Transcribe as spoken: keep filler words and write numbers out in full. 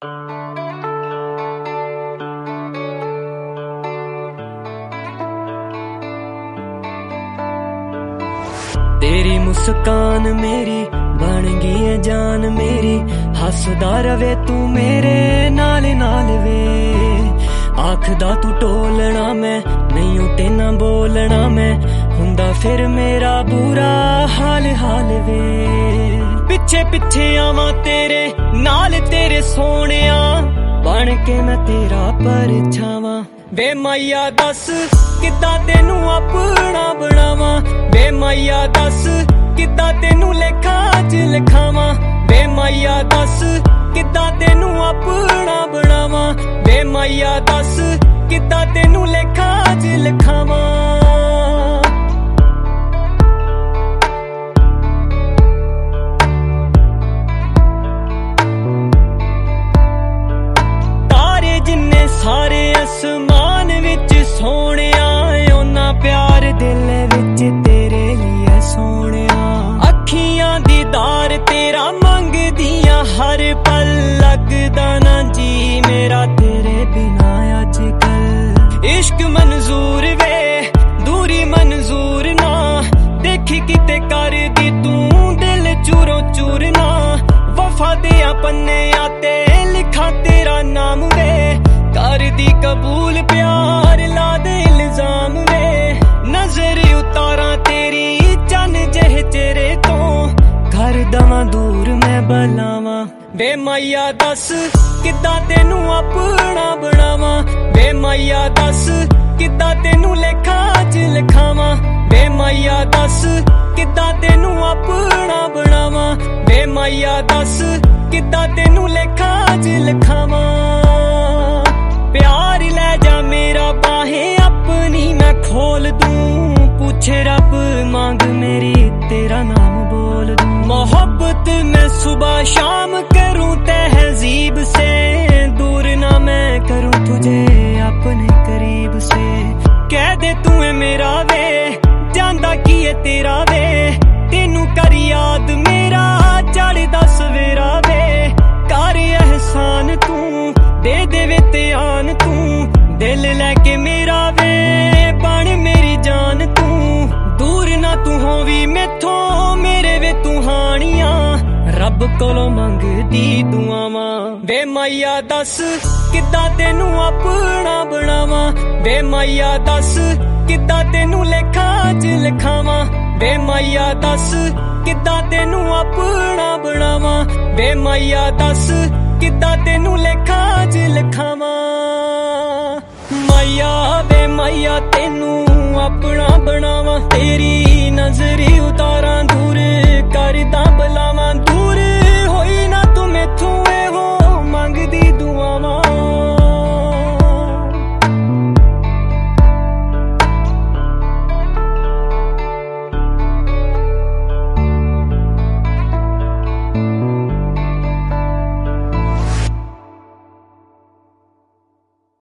तेरी मुस्कान मेरी बन गई है जान मेरी, हसदा रवे तू मेरे नाल नाल वे। आखदा तू टोलना मैं नहीं उठे ना बोलना मैं, हुंदा फिर मेरा बुरा हाल हाल वे। पिछे पिछे आवां तेरे नाल तेरे सोनिया, बन के मैं तेरा परछावां। वे माइया दस किद्दां तेनू अपना बनावां, वे माइया दस किद्दां तेनू लेखा च लिखावां। वे माइया दस किद्दां तेनू अपना बनावां, वे माइया दस किद्दां तेनू लेखा च लिखावां। तारे जिन्ने सारे आसमान विच सोहणिया, ओना प्यार दिल विच तेरे लिए सोहणिया। अखियां दीदार तेरा मंगदियां हर पल, लगदा ना जी मेरा तेरे बिना अजकल। इश्क मंजूर वे दूरी मंजूर ना, देखी किते कर दी तू दिल चूरो चूर ना। वफा दिया पन्नियां ते लिखा तेरा नाम वे, कर दी कबूल प्यार ला दे इल्जाम वे। नजर उतारा तेरी चन जह चेहरे तो, घर दवां दूर मैं बलावां। वे माइया दस किद्दां तेनू अपना बनावां, वे माइया दस किद्दां तेनू लेखा च लिखावां। वे माइया दस किद्दां तेनू अपना बनावां, वे माइया दस किद्दां तेनू लेखा च लिखावां। प्यार ले जा मेरा बाहें अपनी मैं खोल दूं, पूछे रब मांग मेरी तेरा नाम बोल दूं। मोहब्बत मैं सुबह शाम करूं तहजीब से, दूर ना मैं करूं तुझे अपने करीब से। कह दे तू है मेरा वे जानदा की है तेरा वे, तेनू कर याद मेरा चढ़दा सवेरा वे। कर एहसान तू दे दे वे त्यान तू, दिल लैके मेरा वे बन मेरी जान तू। दूर ना तू होवी मैथों मेरे वे तू हानियां, रब कोलों मंगदी दुआवां। वे माइया दस किद्दां तेनू अपना बनावां, वे माइया दस किद्दां तेनू लेखा च लिखावां। वे माइया दस किद्दां तेनू अपना बनावां, वे माइया दस किद्दां तेनू लेखा च लिखावां। माइया वे माइया तेनू अपना बनावां, तेरी नजरी उतारां दूर करदा